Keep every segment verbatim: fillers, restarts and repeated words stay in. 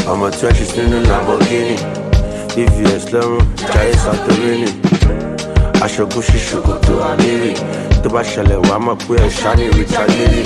I'm a twenties nínú Lamborghini. E V S lọ́rùn, Jayé Santorini. Aṣọ Gucci ṣòkòtò àníri. Tó bá ṣẹlẹ̀ wá mọ̀ pé ẹ̀ ṣá ní Richard Mille.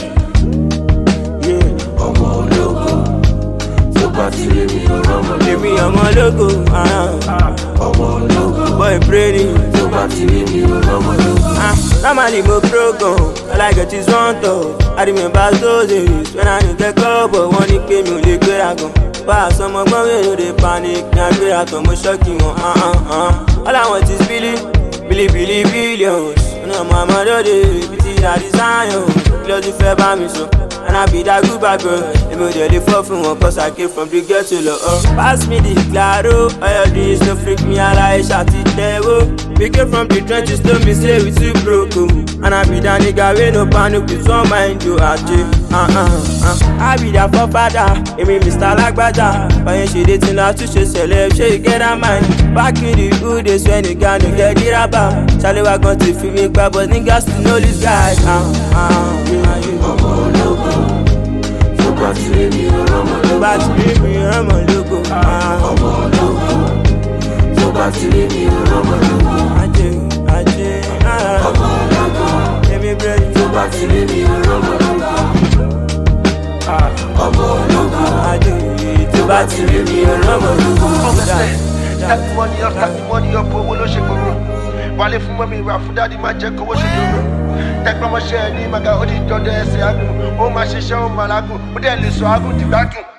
Ọmọ ológo, tó bá ti rí mi ò rọ́mọ lógo. Èmi ọmọ ológo, ọmọ ológo, boy pretty. tó bá ti rí mi ò rọ́mọ lógo. Normally mo broken, all I get is one thought. I remember those days when I didn't get up, but one day came, you lè gbéra gan. Wá some ọgbọ́n wey no dey panic, ní agbéra kan mo ṣọ́ọ̀kì wọn. All I want is billion, billion, billion, billions. Ọ̀nà ọmọ àmọ́dọ́dẹ, ibi tí a design o. Kí ló ti fẹ́ bá mi sọ? And I be that good bad girl. Èmi ò dẹ̀ lè fọ́ fún wọn, cause I came from the ghetto lọ. Pass me the claro, all of this no freak me aláì ṣàtìtẹ́wọ́. We came from the trenches, told me say we too broke. And I be that nigga wey no panic with one mind you ajé. I be that forefather, èmi Mister Lágbájá. Báyẹn ṣe dé tí n la tún ṣe celeb, ṣé you get that mind? Back in the good days when nigga no get the rapper. Ṣàlẹ́wà gan ti fi mi pa, but niggas still know this guy. Ọmọ ológo, tó bá ti rí mi ò rọ́mọ lógo. Bá ti rí mi ọmọ ológo. Ọmọ ológo, tó bá ti rí mi ò rọ́mọ lógo. Ajé, ajé, Ọmọ ológo, èmi bẹ̀rẹ̀ tó bá ti rí mi ò rọ́mọ lógo. Ọmọ ológo, ajé, tó bá ti rí mi ọmọ ológo. Stack money up, stack money up, owó ló ṣe gbogbo. Wálé fún mọ́mí ìwà fún dáàdì máa jẹ́ kówó ṣe dòrò. Tẹ́gbọ́n mọ́ṣẹ́ ní màgà ó di dọ́dọ̀ ẹsẹ̀ àgùn. Ó máa ṣiṣẹ́ ó máa lágùn, ó dẹ̀ lè sọ àgùn dìgbàdùn.